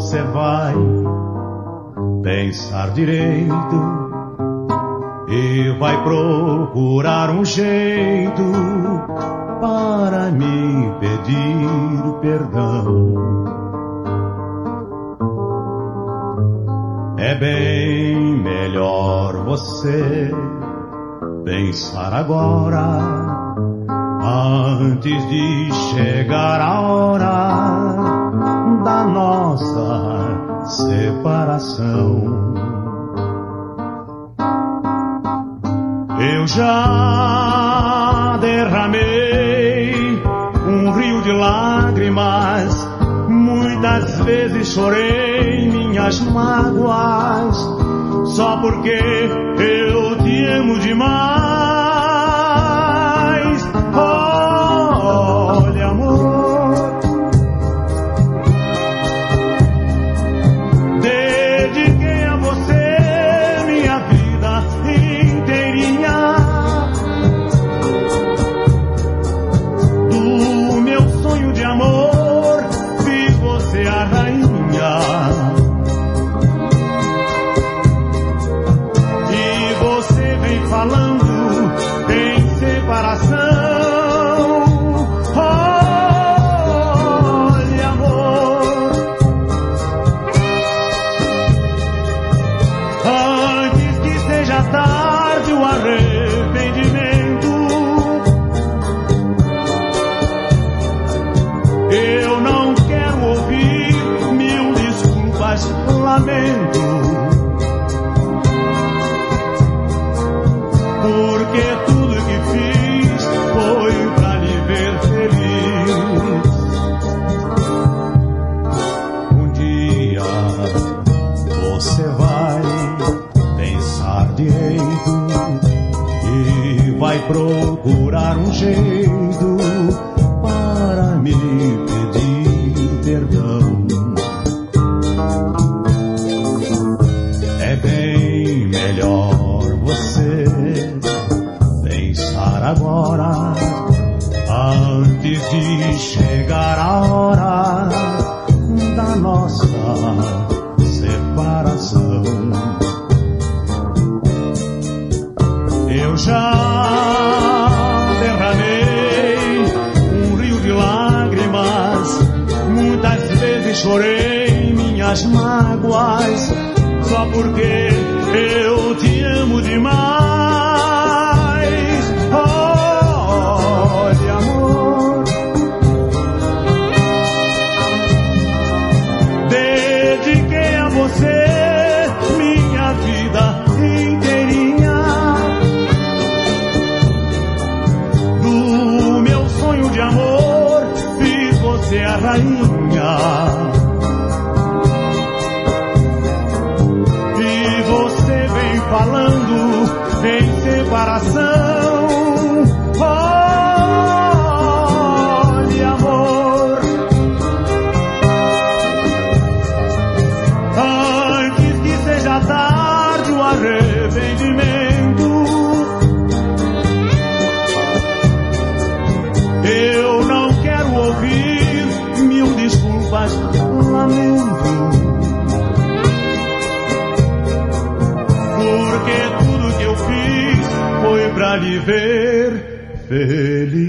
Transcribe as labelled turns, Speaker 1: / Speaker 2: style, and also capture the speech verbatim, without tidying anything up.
Speaker 1: você vai pensar direito e vai procurar um jeito para me pedir perdão. É bem melhor você pensar agora, antes de chegar a hora da nossa separação. Eu já derramei um rio de lágrimas, muitas vezes chorei minhas mágoas, só porque eu te amo demais. Olha, amor, dediquei a você minha vida inteirinha. Do meu sonho de amor fiz você a rainha. E você vem falando em separação. Olha, amor, antes que seja tarde o arrependimento, eu não quero ouvir mil desculpas, lamento, porque tudo que fiz foi pra lhe ver feliz. Um dia você vai pensar direito e vai procurar um jeito para me pedir perdão. É bem melhor você pensar agora, antes de chegar a hora da nossa separação. Eu já derramei um rio de lágrimas, muitas vezes chorei minhas mágoas, só porque eu te amo demais. Olha, amor, dediquei a você minha vida inteirinha. Do meu sonho de amor fiz você a rainha. E você vem falando em separação. Olha, amor, antes que seja tarde o arrependimento, eu não quero ouvir mil desculpas, lamento, porque tudo que eu fiz foi pra lhe ver feliz.